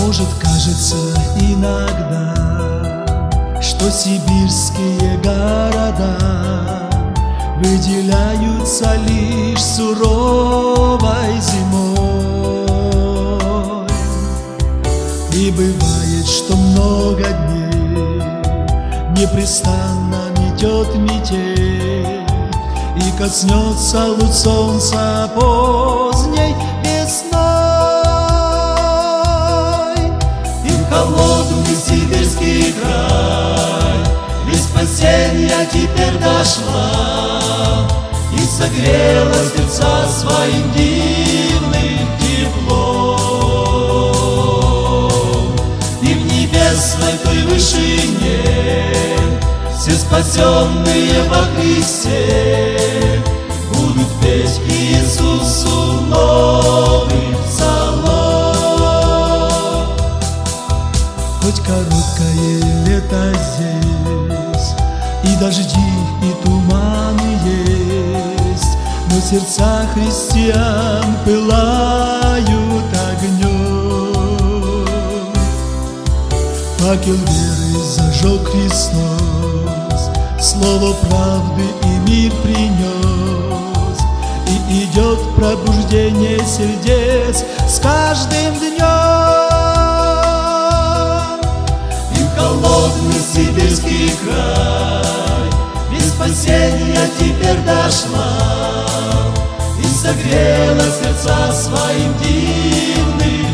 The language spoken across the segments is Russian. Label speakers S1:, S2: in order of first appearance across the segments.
S1: Может, кажется иногда, что сибирские города выделяются лишь суровой зимой. И бывает, что много дней непрестанно метет метель, и коснется луч солнца поздней весной. И в холодный сибирский край без спасения теперь дошла, и согрела сердца своим дивным теплом. И в небесной той вышине все спасенные во Христе будут петь Иисусу новый псалом. Хоть короткое лето здесь, и дожди, и туманы есть, но сердца христиан пылают огнем. Факел веры зажег Христос, слово правды и мир принес, и идет пробуждение сердец с каждым днем. И в холодный сибирский край без спасения теперь дошла, и согрела сердца своим дивным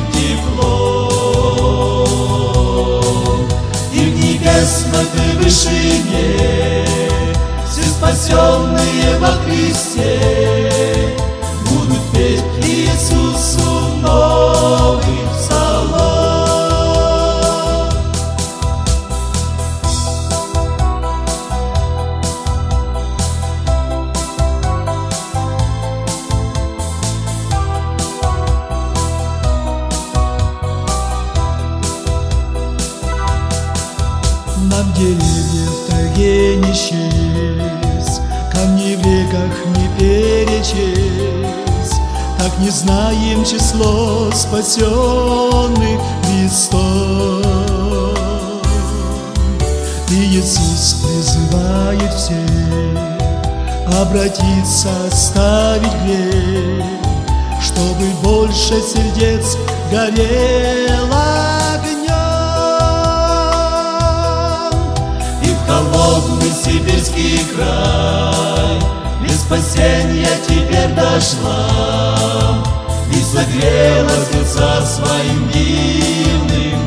S1: теплом. И в небесной той вышине все спасенные во Христе будут петь Иисусу новый псалом. Нам деревьев в тайге не счесть, камней в реках не перечесть, так не знаем число спасенных Христом. И Иисус призывает всех обратиться, оставить грех, чтобы больше сердец горело огнем. И в холодный сибирский край без спасения теперь дошла, и согрела сердца своим дивным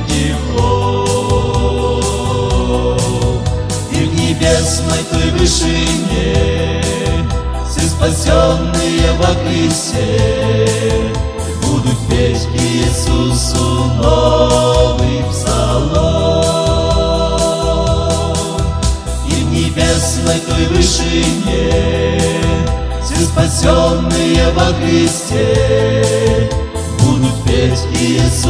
S1: теплом. И в небесной той вышине все спасенные во Христе будут петь Иисусу новый псалом. И в небесной той вышине все спасенные во Христе будут петь Иисусу